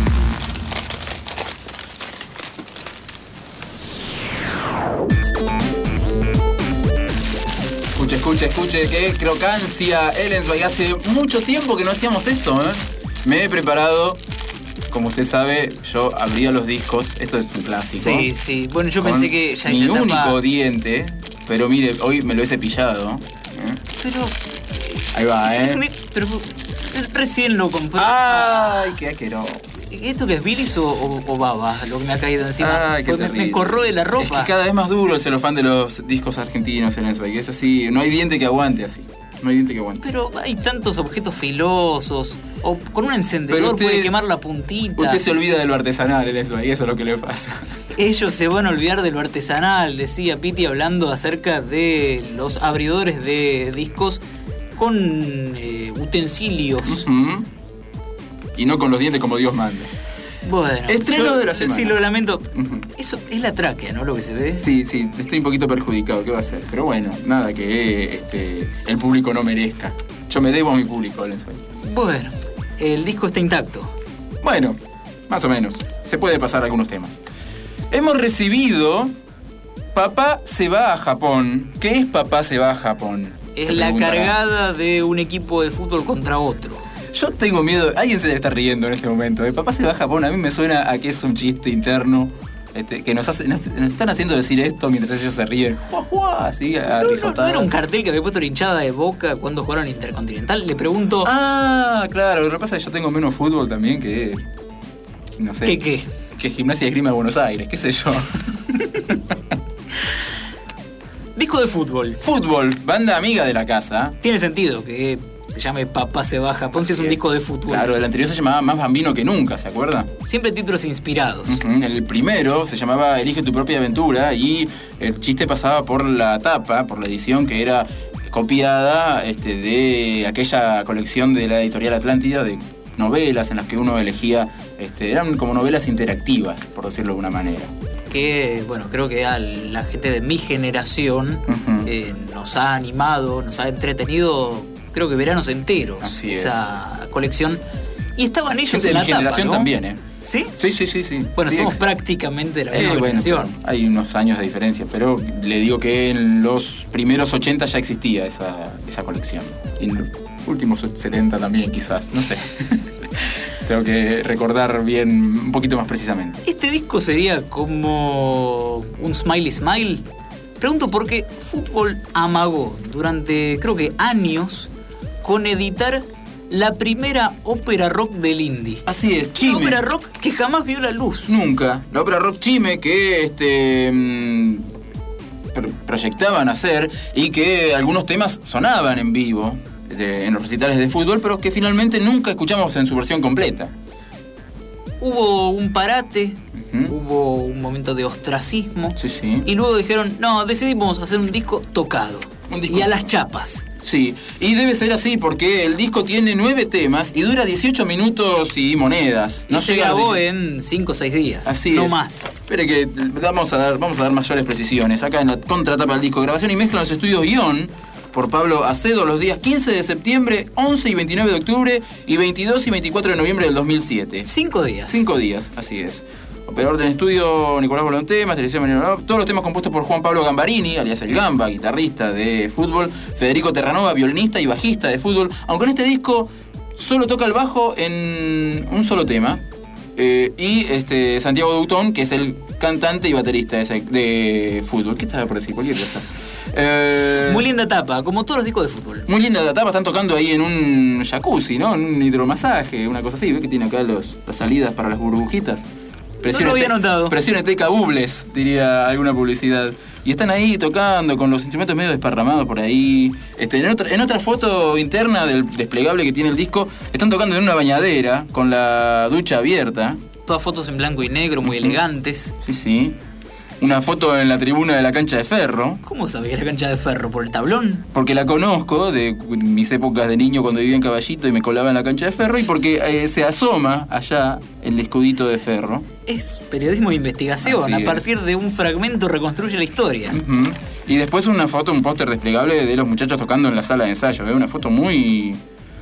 Escuche, escuche, escuche, qué crocancia, Ellensway. Hace mucho tiempo que no hacíamos esto, ¿eh? Me he preparado, como usted sabe, yo abría los discos, esto es un clásico. Sí, sí, bueno, yo pensé que ya mi intentaba... único diente, pero mire, hoy me lo he cepillado. ¿eh? Pero... Ahí va, ¿eh? Es un... Pero recién lo compré. ¡Ay, qué asqueroso! ¿Esto que es bilis o, o, o baba lo que me ha caído encima? Ay, qué me, me corroe la ropa. Es que cada vez más duro el celofán de los discos argentinos en eso. Y es así, no hay diente que aguante así. No hay diente que aguante. Pero hay tantos objetos filosos. O con un encendedor usted, puede quemar la puntita. Usted se olvida de lo artesanal en eso, y eso es lo que le pasa. Ellos se van a olvidar de lo artesanal, decía Piti hablando acerca de los abridores de discos con eh, utensilios. Uh-huh. Y no con los dientes como Dios manda. Bueno, estreno yo, de la semana. Sí, lo lamento. Uh-huh. Eso es la tráquea, ¿no? Lo que se ve. Sí, sí, estoy un poquito perjudicado. ¿Qué va a hacer? Pero bueno, nada que este, el público no merezca. Yo me debo a mi público, Ellensway. Bueno, el disco está intacto. Bueno, más o menos. Se puede pasar algunos temas. Hemos recibido Papá se va a Japón. ¿Qué es Papá se va a Japón? Es la cargada de un equipo de fútbol contra otro. Yo tengo miedo, alguien se está riendo en este momento. ¿eh? Papá se va a Japón, a mí me suena a que es un chiste interno. Este, que nos, hace, nos, nos están haciendo decir esto mientras ellos se ríen. ¡Juá, juá! Así, a no, risotadas. ¿No era un cartel que había puesto la hinchada de Boca cuando jugaron Intercontinental? Le pregunto... Ah, claro. Lo que pasa es que yo tengo menos fútbol también que... No sé. ¿Qué qué? Que Gimnasia y Esgrima de Buenos Aires, qué sé yo. Disco de fútbol. Fútbol, banda amiga de la casa. Tiene sentido que se llame Papá se baja. Ponce es un disco de fútbol. Claro, el anterior se llamaba Más Bambino que Nunca, ¿se acuerda? Siempre títulos inspirados. Uh-huh. El primero se llamaba Elige tu propia aventura y el chiste pasaba por la tapa, por la edición que era copiada este, de aquella colección de la editorial Atlántida de novelas en las que uno elegía, este, eran como novelas interactivas, por decirlo de una manera. Que, bueno, creo que a la gente de mi generación uh-huh. eh, nos ha animado, nos ha entretenido, creo que veranos enteros. Así esa es. Colección. Y estaban ellos gente en la de mi generación tapa, ¿no? también, ¿eh? ¿Sí? Sí, sí, sí, sí. Bueno, sí, somos ex- prácticamente de la misma eh, generación. Bueno, hay unos años de diferencia, pero le digo que en los primeros ochenta ya existía esa, esa colección. Y en los últimos setenta también, quizás, no sé. Tengo que recordar bien, un poquito más precisamente. ¿Este disco sería como un Smiley Smile? Pregunto porque Fútbol amagó durante, creo que años, con editar la primera ópera rock del indie. Así es, Chime. Una ópera rock que jamás vio la luz. Nunca. La ópera rock Chime que este mmm, pro- proyectaban hacer y que algunos temas sonaban en vivo de, en los recitales de fútbol, pero que finalmente nunca escuchamos en su versión completa. Hubo un parate, uh-huh. hubo un momento de ostracismo. Sí, sí. Y luego dijeron, no, decidimos hacer un disco tocado. Un disco y a las chapas. Sí, y debe ser así porque el disco tiene nueve temas y dura dieciocho minutos y monedas. No no se llega grabó a dieci- en cinco o seis días. Así no es. más. Espere que vamos a dar, vamos a dar mayores precisiones. Acá en la contratapa del disco, grabación y mezcla en los estudios Guión por Pablo Acedo los días quince de septiembre, once y veintinueve de octubre y veintidós y veinticuatro de noviembre del dos mil siete. Cinco días. Cinco días, así es. Operador del estudio Nicolás Volonté, masterización Manuel, todos los temas compuestos por Juan Pablo Gambarini, alias El Gamba, guitarrista de fútbol, Federico Terranova, violinista y bajista de fútbol, aunque en este disco solo toca el bajo en un solo tema, eh, y este Santiago Doutón, que es el cantante y baterista de, ese, de fútbol. ¿Qué estaba por decir? Cualquier cosa. Eh, Muy linda tapa, como todos los discos de fútbol. Muy linda la tapa, están tocando ahí en un jacuzzi, ¿no? En un hidromasaje, una cosa así. ¿Ves que tiene acá los, las salidas para las burbujitas? No lo había notado. Presione teca bubles, diría alguna publicidad. Y están ahí tocando con los instrumentos medio desparramados por ahí. Este, en, otra, en otra foto interna del desplegable que tiene el disco, están tocando en una bañadera con la ducha abierta. Todas fotos en blanco y negro, muy uh-huh. elegantes. Sí, sí. Una foto en la tribuna de la cancha de Ferro. ¿Cómo sabías la cancha de Ferro? ¿Por el tablón? Porque la conozco de mis épocas de niño cuando vivía en Caballito y me colaba en la cancha de Ferro, y porque eh, se asoma allá el escudito de Ferro. Es periodismo de investigación. Así a es. partir de un fragmento reconstruye la historia. Uh-huh. Y después una foto, un póster desplegable de los muchachos tocando en la sala de ensayo. ¿eh? Una foto muy...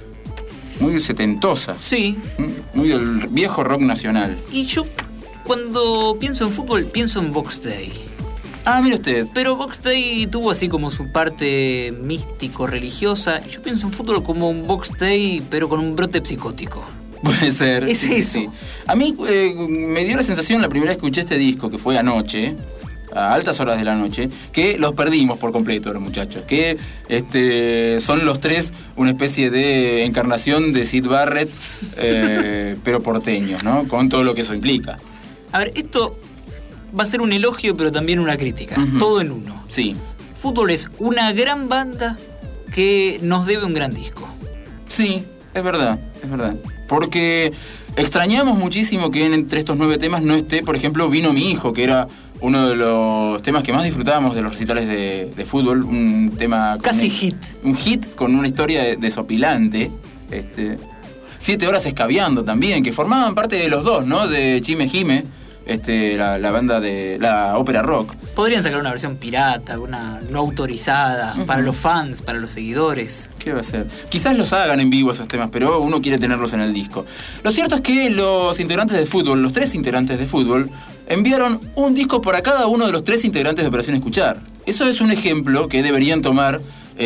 muy setentosa. Sí. Muy del viejo rock nacional. Y yo... cuando pienso en fútbol, pienso en Box Day. Ah, mire usted. Pero Box Day tuvo así como su parte místico-religiosa. Yo pienso en fútbol como un Box Day, pero con un brote psicótico. Puede ser. Es sí, eso. Sí, sí. A mí eh, me dio la sensación la primera vez que escuché este disco, que fue anoche, a altas horas de la noche, que los perdimos por completo los muchachos. Que este, son los tres una especie de encarnación de Syd Barrett, eh, pero porteños, ¿no? Con todo lo que eso implica. A ver, esto va a ser un elogio, pero también una crítica. Uh-huh. Todo en uno. Sí. Fútbol es una gran banda que nos debe un gran disco. Sí, es verdad, es verdad. Porque extrañamos muchísimo que entre estos nueve temas no esté, por ejemplo, Vino mi hijo, que era uno de los temas que más disfrutábamos de los recitales de, de fútbol. Un tema... Casi un, hit. Un hit con una historia desopilante. Este, Siete horas escabeando también, que formaban parte de los dos, ¿no? De Chime Jime. Este, la, la banda de la ópera rock. Podrían sacar una versión pirata, una no autorizada, uh-huh. para los fans, para los seguidores. ¿Qué va a ser? Quizás los hagan en vivo esos temas, pero uno quiere tenerlos en el disco. Lo cierto es que los integrantes de fútbol, los tres integrantes de fútbol, enviaron un disco para cada uno de los tres integrantes de Operación Escuchar. Eso es un ejemplo que deberían tomar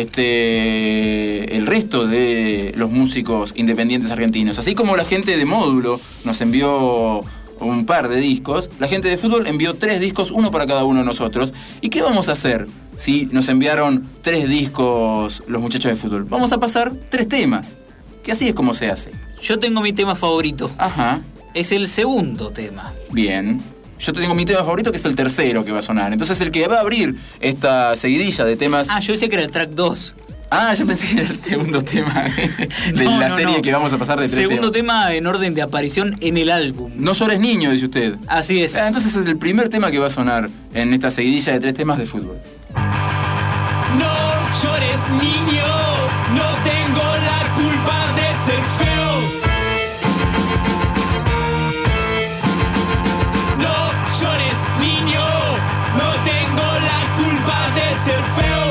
este, el resto de los músicos independientes argentinos. Así como la gente de Módulo nos envió un par de discos, la gente de fútbol envió tres discos, uno para cada uno de nosotros. ¿Y qué vamos a hacer si nos enviaron tres discos los muchachos de fútbol? Vamos a pasar tres temas, que así es como se hace. Yo tengo mi tema favorito. Ajá. Es el segundo tema. Bien. yo tengo mi tema favorito que es el tercero que va a sonar. Entonces el que va a abrir esta seguidilla de temas... Ah, yo decía que era el track dos. Ah, yo pensé que era el segundo tema de no, la no, serie no. que vamos a pasar de tres Segundo temas. tema en orden de aparición en el álbum. No llores niño, dice usted. Así es. Ah, entonces es el primer tema que va a sonar en esta seguidilla de tres temas de fútbol. No llores niño, no tengo la culpa de ser feo. No llores niño, no tengo la culpa de ser feo.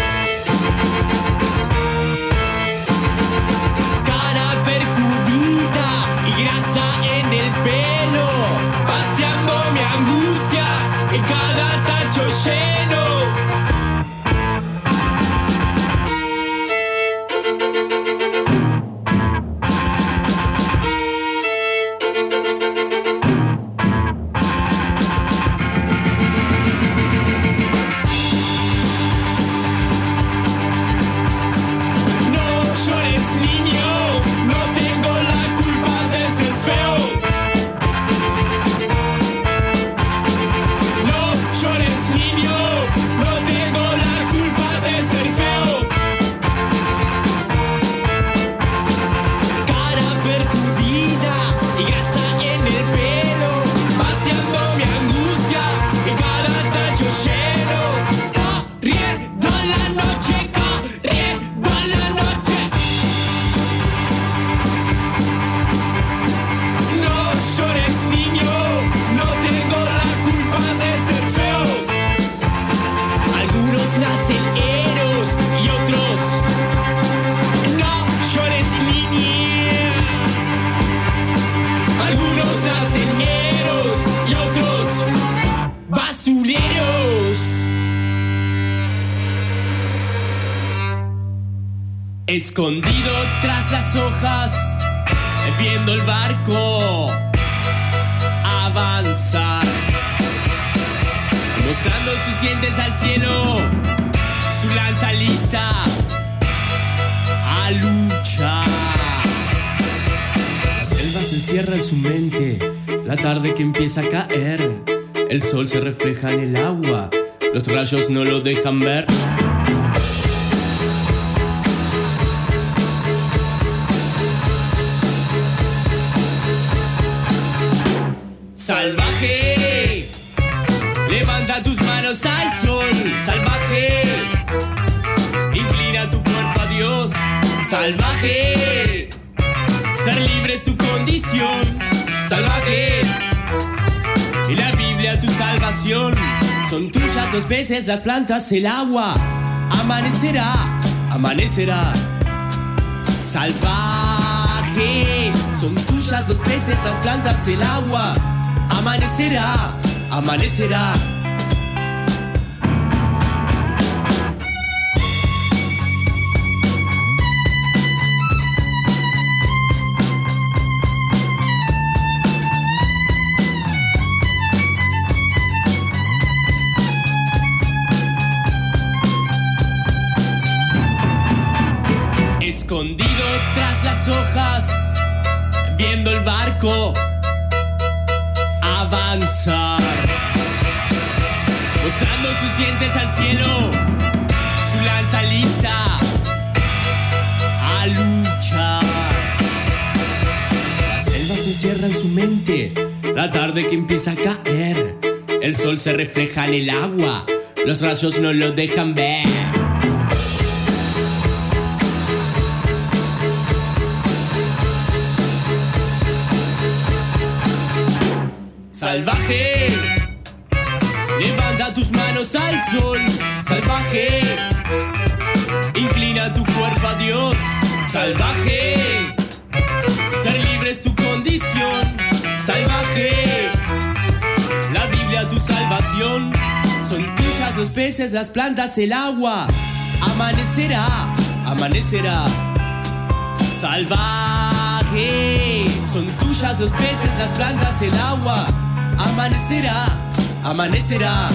Cara percudida y grasa en el pelo, paseando mi angustia en cada tacho lleno. Escondido tras las hojas, viendo el barco avanzar, mostrando sus dientes al cielo, su lanza lista a luchar. La selva se encierra en su mente, la tarde que empieza a caer, el sol se refleja en el agua, los rayos no lo dejan ver. Salvaje, levanta tus manos al sol. Salvaje, inclina tu cuerpo a Dios. Salvaje, ser libre es tu condición. Salvaje, y la Biblia tu salvación. Son tuyas los peces, las plantas, el agua. Amanecerá, amanecerá. Salvaje, son tuyas los peces, las plantas, el agua. Amanecerá, amanecerá. Escondido tras las hojas, viendo el barco avanzar, mostrando sus dientes al cielo, su lanza lista a luchar. La selva se encierra en su mente, la tarde que empieza a caer, el sol se refleja en el agua, los rayos no lo dejan ver. Salvaje, levanta tus manos al sol. Salvaje, inclina tu cuerpo a Dios. Salvaje, ser libre es tu condición. Salvaje, la Biblia tu salvación. Son tuyas los peces, las plantas, el agua. Amanecerá, amanecerá. Salvaje, son tuyas los peces, las plantas, el agua. Amanecerá, amanecerá.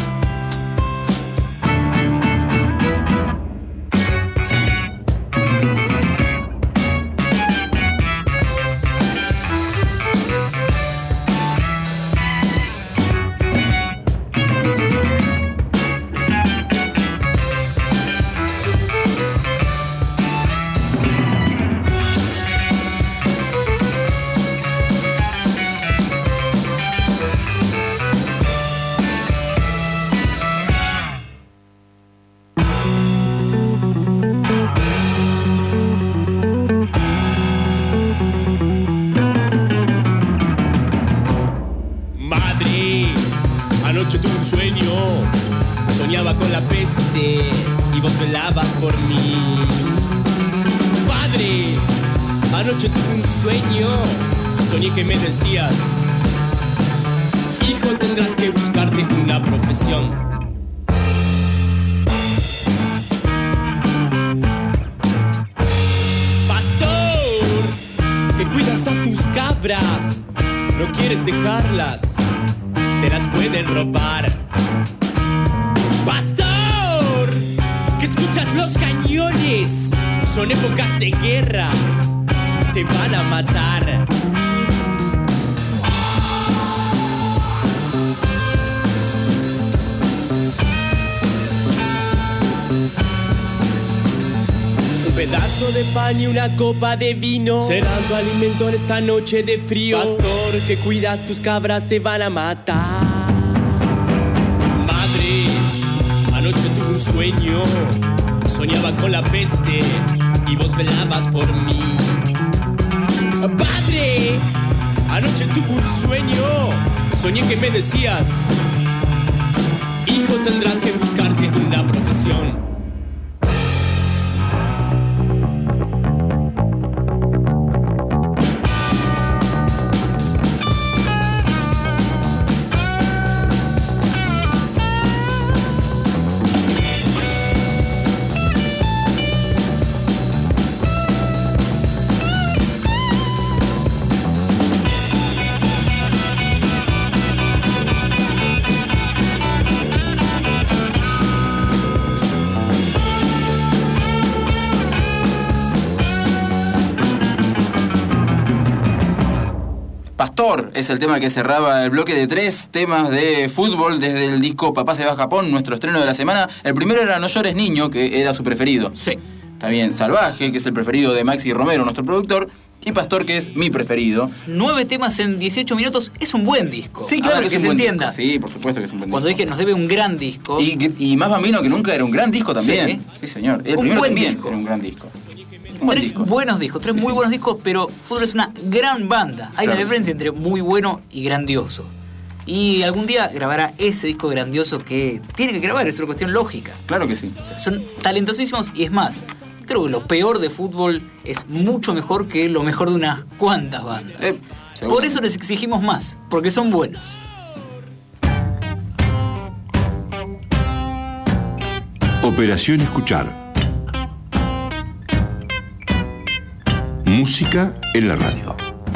Soñaba con la peste y vos velabas por mí. Padre, anoche tuve un sueño. Soñé que me decías: hijo, tendrás que buscarte una profesión. Pastor, que cuidas a tus cabras, no quieres dejarlas, te las pueden robar. Pastor, que escuchas los cañones, son épocas de guerra, te van a matar. Un pedazo de pan y una copa de vino será tu alimento en esta noche de frío. Pastor, que cuidas tus cabras, te van a matar. Madre, anoche tuve un sueño. Soñaba con la peste y vos velabas por mí. Padre, anoche tuve un sueño. Soñé que me decías: hijo, tendrás que buscarte una profesión. Pastor es el tema que cerraba el bloque de tres temas de fútbol desde el disco Papá se va a Japón, nuestro estreno de la semana. El primero era No llores niño, que era su preferido. Sí. También Salvaje, que es el preferido de Maxi Romero, nuestro productor. Y Pastor, que es mi preferido. Nueve temas en dieciocho minutos es un buen disco. Sí, claro, a ver, que, que es se un buen entienda. Disco. Sí, por supuesto que es un buen Cuando disco. dije nos debe un gran disco. Y, y Más Bambino que Nunca era un gran disco también. Sí, sí señor. El un primero buen también disco. era un gran disco. Un buen Tres disco. buenos discos, tres Sí, muy sí. buenos discos, pero Fútbol es una gran banda. Hay Claro. una diferencia entre muy bueno y grandioso. Y algún día grabará ese disco grandioso que tiene que grabar, es una cuestión lógica. Claro que sí. O sea, son talentosísimos y es más, creo que lo peor de Fútbol es mucho mejor que lo mejor de unas cuantas bandas. Eh, Por eso les exigimos más, porque son buenos. Operación Escuchar. Música en la radio.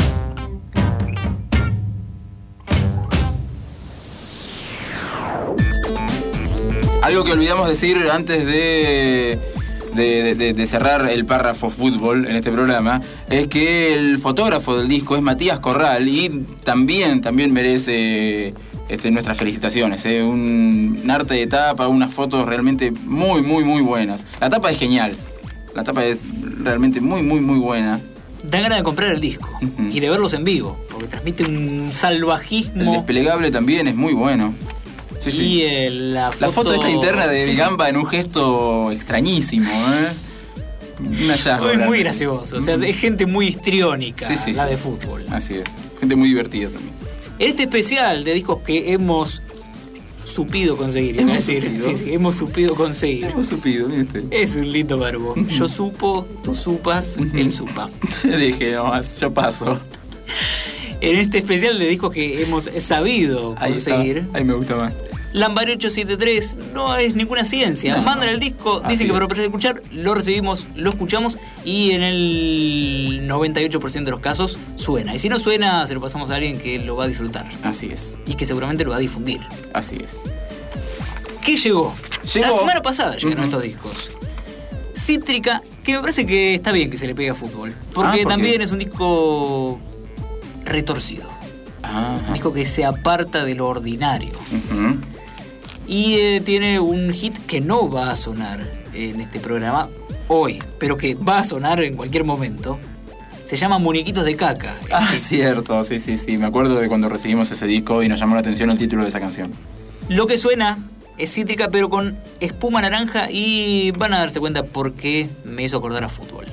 Algo que olvidamos decir antes de, de, de, de cerrar el párrafo fútbol en este programa es que el fotógrafo del disco es Matías Corral y también, también merece este, nuestras felicitaciones. ¿eh? Un, un arte de tapa, unas fotos realmente muy, muy, muy buenas. La tapa es genial. La tapa es realmente muy, muy, muy buena. Dan ganas de comprar el disco Uh-huh. y de verlos en vivo, porque transmite un El salvajismo. desplegable también es muy bueno. Sí, y sí. el- la, La foto esta interna de sí, sí. Gamba en un gesto extrañísimo, ¿eh? Un hallazgo. Muy, muy realmente. gracioso. O sea, es gente muy histriónica, Sí, sí, la sí. de fútbol. Así es. Gente muy divertida también. Este especial de discos que hemos supido conseguir, iba a Hemos decir, supido. sí, sí, hemos supido conseguir. Hemos supido, ¿viste? Es un lindo verbo. Yo supo, tú supas, él supa. Dije nomás, yo paso. En este especial de discos que hemos sabido Ahí está. conseguir, Ahí me gusta más. Lambaré ochocientos setenta y tres no es ninguna ciencia. No, Mandan no. el disco, Así dicen que es. para poder escuchar, lo recibimos, lo escuchamos y en el noventa y ocho por ciento de los casos suena. Y si no suena, se lo pasamos a alguien que lo va a disfrutar. Así es. Y que seguramente lo va a difundir. Así es. ¿Qué llegó? Llegó. La semana pasada llegaron Ujú. estos discos. Cítrica, que me parece que está bien que se le pegue a fútbol. Porque Ah, ¿por también qué? es un disco retorcido. Ajá. Un disco que se aparta de lo ordinario. Ujú. Y eh, tiene un hit que no va a sonar en este programa hoy, pero que va a sonar en cualquier momento. Se llama Muñequitos de Caca. Ah, cierto, sí, sí, sí. Me acuerdo de cuando recibimos ese disco y nos llamó la atención el título de esa canción. Lo que suena es Cítrica, pero con espuma naranja, y van a darse cuenta por qué me hizo acordar a fútbol.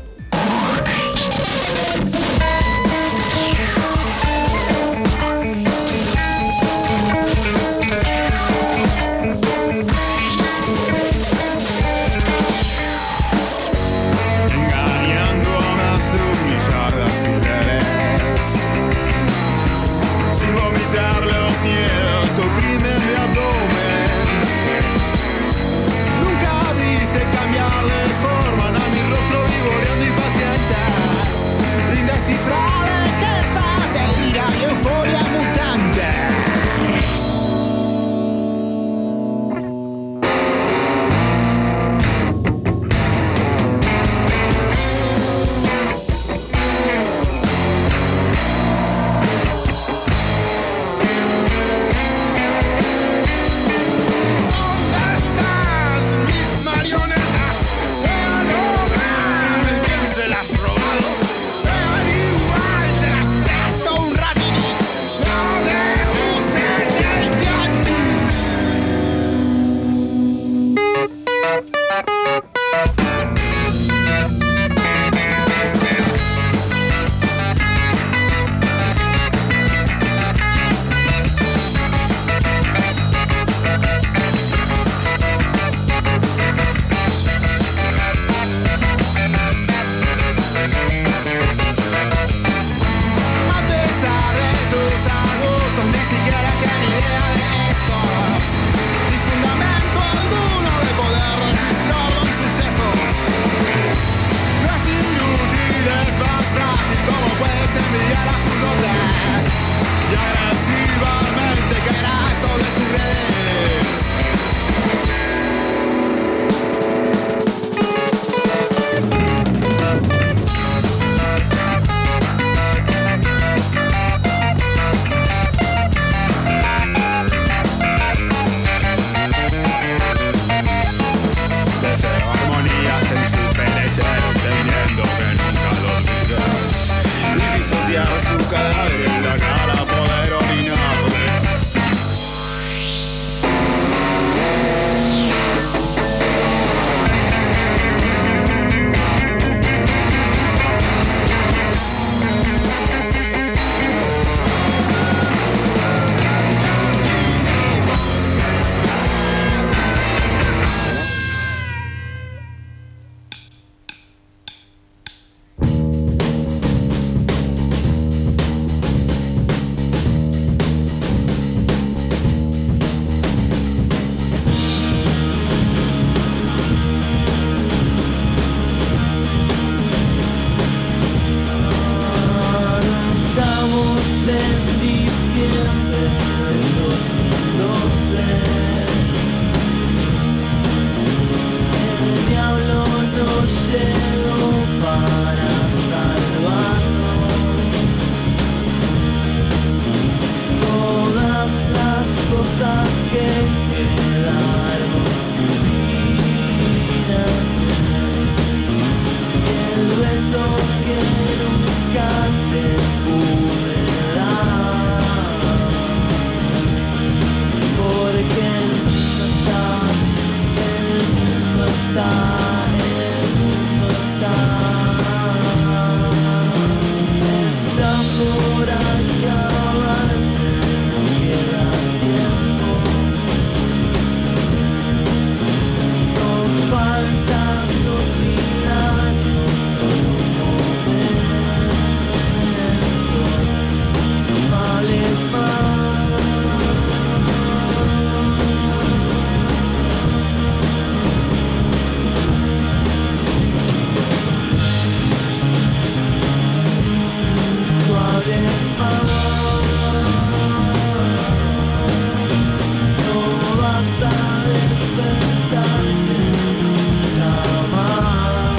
enviara sus dotes y agresivamente caerá sobre sus redes. Deseo armonías en su perecer, temiendo que nunca lo olvides, y pisotear su cadáver en la cara poder orinarle. Estamos en diciembre de dos mil doce. El diablo nos llegó para salvarnos. Todas las cosas que quedaron sin hacer, el beso que nunca te pude dar, porque el mundo está, el mundo está, el mundo está, está por acabarse, no queda tiempo, nos faltan dos mil años, vale más. Vale más. No vas a despertarte jamás.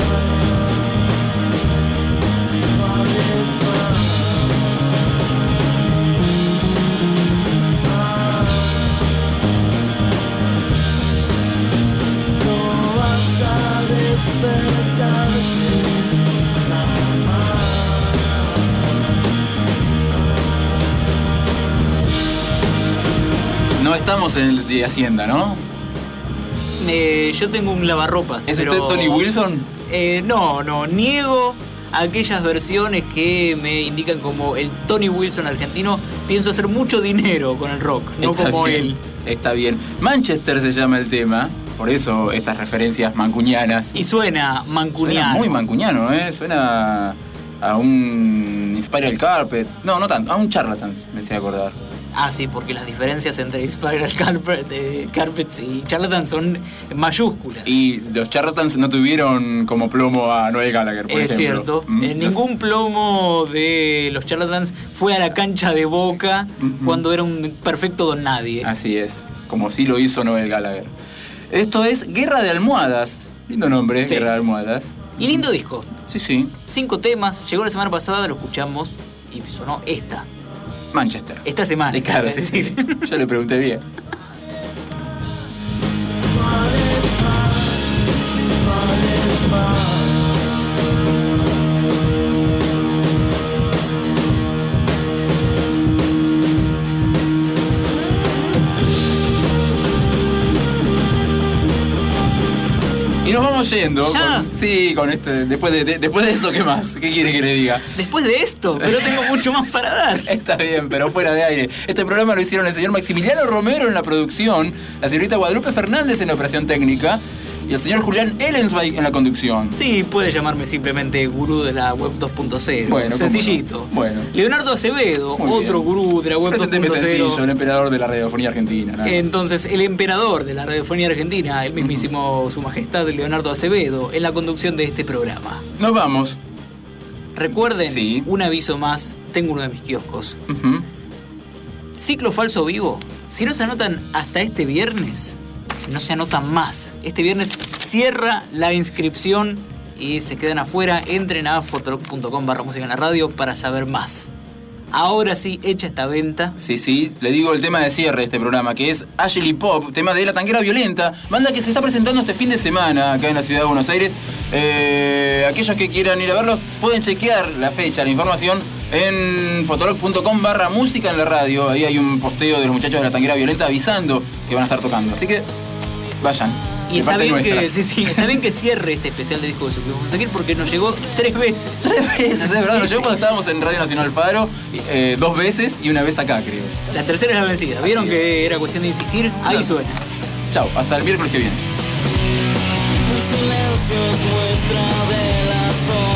Vale más. No vas a despertarte No estamos en el de Hacienda, ¿no? Eh, yo tengo un lavarropas. ¿Es pero- usted Tony Wilson? Eh, no, no, niego aquellas versiones que me indican como el Tony Wilson argentino. Pienso hacer mucho dinero con el rock, no Está como bien, él. Está bien. Manchester se llama el tema, por eso estas referencias mancuñanas. Y suena mancuniano. Suena muy mancuñano, ¿eh? Suena a un Spiral Carpets. No, no tanto, a un Charlatans, me sé acordar. Ah, sí, porque las diferencias entre Spiral Carpet, eh, Carpets y Charlatan son mayúsculas. Y los Charlatans no tuvieron como plomo a Noel Gallagher, por Es ejemplo. cierto. Mm, Eh, los- ningún plomo de los Charlatans fue a la cancha de Boca Ujú. cuando era un perfecto don nadie. Así es, como sí lo hizo Noel Gallagher. Esto es Guerra de Almohadas. Lindo nombre, Sí. Guerra de Almohadas. Y lindo disco. Sí, sí. Cinco temas. Llegó la semana pasada, lo escuchamos y sonó esta. Manchester. Esta semana. Y claro, es sí, sí. decir. Yo le pregunté bien. Y nos vamos yendo. ¿Ya? Con, sí, con este. Después de, de- después de eso, ¿qué más? ¿Qué quiere que le diga? Después de esto, pero tengo mucho más para dar. Está bien, pero fuera de aire. Este programa lo hicieron el señor Maximiliano Romero en la producción, la señorita Guadalupe Fernández en la operación técnica y el señor Julián Ellensweig en la conducción. Sí, puede llamarme simplemente gurú de la web dos punto cero. Bueno, cómo sencillito. no. Bueno. Leonardo Acevedo, Muy otro bien. gurú de la web dos Presénteme punto cero. sencillo, el emperador de la radiofonía argentina. nada más. Entonces, el emperador de la radiofonía argentina, el mismísimo Su Majestad Leonardo Acevedo, en la conducción de este programa. Nos vamos. Recuerden, Sí. un aviso más tengo uno de mis kioscos. Uh-huh. Ciclo falso vivo. Si no se anotan hasta este viernes, no se anotan más. Este viernes cierra la inscripción y se quedan afuera. Entren a fotolog punto com barra música en la radio para saber más. Ahora sí, hecha esta venta. Sí, sí, le digo el tema de cierre de este programa, que es Ashley Pop, tema de La Tanguera Violenta, banda que se está presentando este fin de semana acá en la ciudad de Buenos Aires. Eh, aquellos que quieran ir a verlos pueden chequear la fecha, la información en fotolog punto com barra música en la radio. Ahí hay un posteo de los muchachos de La Tanguera Violenta avisando que van a estar tocando. Así que vayan. Y está bien, que, sí, sí, está bien que cierre este especial de disco de Supimos Conseguir porque nos llegó tres veces. Tres veces, es verdad. Nos llegó cuando estábamos en Radio Nacional Faro, eh, dos veces y una vez acá, creo. La tercera es la vencida. ¿Vieron Así que es. era cuestión de insistir? Ahí Claro. suena. Chau, hasta el miércoles que viene. El silencio es muestra de la soledad.